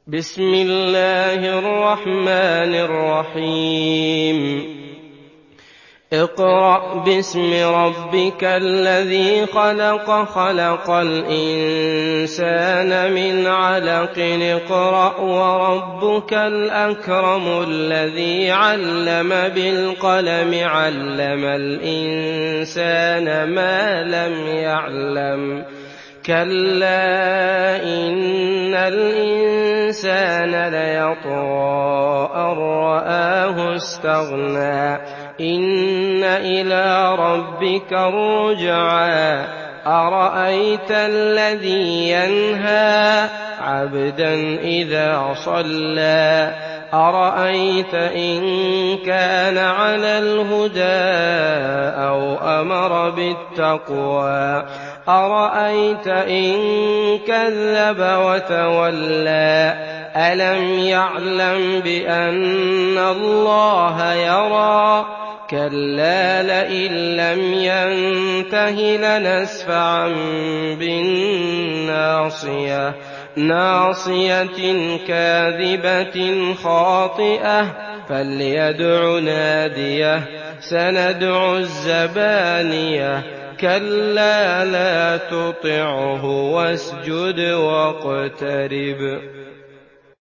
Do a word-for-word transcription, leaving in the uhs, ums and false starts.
بسم الله الرحمن الرحيم اقرأ باسم ربك الذي خلق خلق الإنسان من علق اقرأ وربك الأكرم الذي علم بالقلم علم الإنسان ما لم يعلم كلا إن الإنسان ليطغى أن رآه استغنى إن إلى ربك الرجعى أرأيت الذي ينهى عبدا إذا صلى أرأيت إن كان على الهدى أو أمر بالتقوى أرأيت إن كذب وتولى ألم يعلم بأن الله يرى كلا لئن لم ينته لنسفعا بالناصية ناصية كاذبة خاطئة فليدع ناديه سندع الزبانية كلا لا تطعه واسجد واقترب